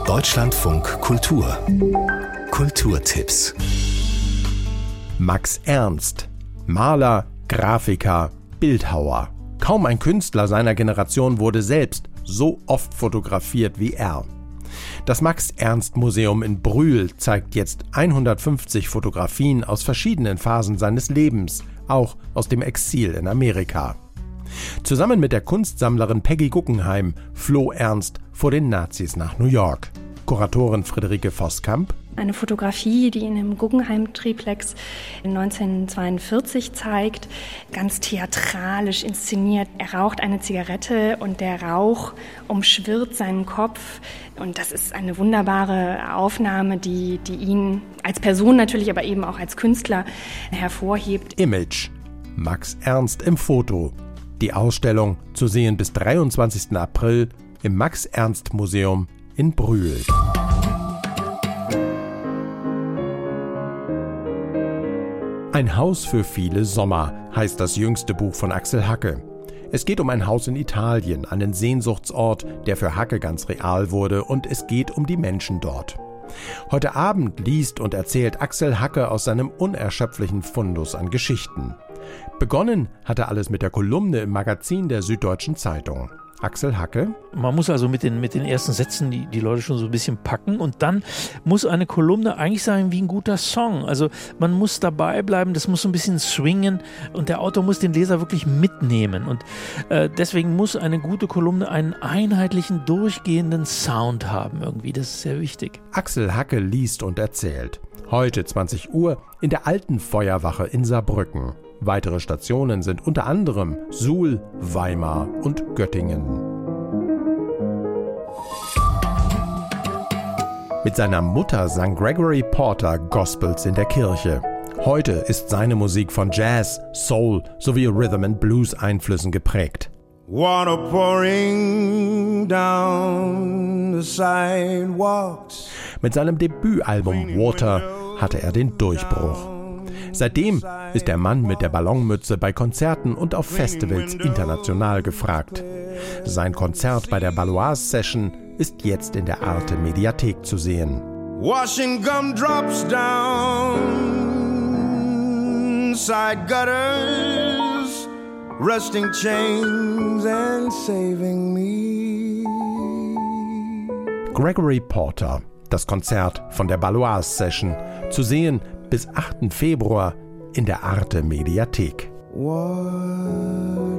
Deutschlandfunk Kultur. Kulturtipps. Max Ernst. Maler, Grafiker, Bildhauer. Kaum ein Künstler seiner Generation wurde selbst so oft fotografiert wie er. Das Max-Ernst-Museum in Brühl zeigt jetzt 150 Fotografien aus verschiedenen Phasen seines Lebens, auch aus dem Exil in Amerika. Zusammen mit der Kunstsammlerin Peggy Guggenheim floh Ernst vor den Nazis nach New York. Kuratorin Friederike Voskamp. Eine Fotografie, die ihn im Guggenheim-Triplex 1942 zeigt, ganz theatralisch inszeniert. Er raucht eine Zigarette und der Rauch umschwirrt seinen Kopf. Und das ist eine wunderbare Aufnahme, die ihn als Person natürlich, aber eben auch als Künstler hervorhebt. Image. Max Ernst im Foto. Die Ausstellung zu sehen bis 23. April im Max-Ernst-Museum in Brühl. Ein Haus für viele Sommer heißt das jüngste Buch von Axel Hacke. Es geht um ein Haus in Italien, einen Sehnsuchtsort, der für Hacke ganz real wurde, und es geht um die Menschen dort. Heute Abend liest und erzählt Axel Hacke aus seinem unerschöpflichen Fundus an Geschichten. Begonnen hatte alles mit der Kolumne im Magazin der Süddeutschen Zeitung. Axel Hacke. Man muss also mit den ersten Sätzen die Leute schon so ein bisschen packen, und dann muss eine Kolumne eigentlich sein wie ein guter Song. Also man muss dabei bleiben, das muss so ein bisschen swingen und der Autor muss den Leser wirklich mitnehmen. Und deswegen muss eine gute Kolumne einen einheitlichen, durchgehenden Sound haben irgendwie. Das ist sehr wichtig. Axel Hacke liest und erzählt. Heute 20 Uhr in der Alten Feuerwache in Saarbrücken. Weitere Stationen sind unter anderem Suhl, Weimar und Göttingen. Mit seiner Mutter sang Gregory Porter Gospels in der Kirche. Heute ist seine Musik von Jazz, Soul sowie Rhythm and Blues Einflüssen geprägt. Water pouring down the sidewalks. Mit seinem Debütalbum Water hatte er den Durchbruch. Seitdem ist der Mann mit der Ballonmütze bei Konzerten und auf Festivals international gefragt. Sein Konzert bei der Baloise Session ist jetzt in der Arte Mediathek zu sehen. Washing gumdrops down side gutters, rusting chains and saving me. Gregory Porter, das Konzert von der Baloise Session, zu sehen bis 8. Februar in der Arte Mediathek. What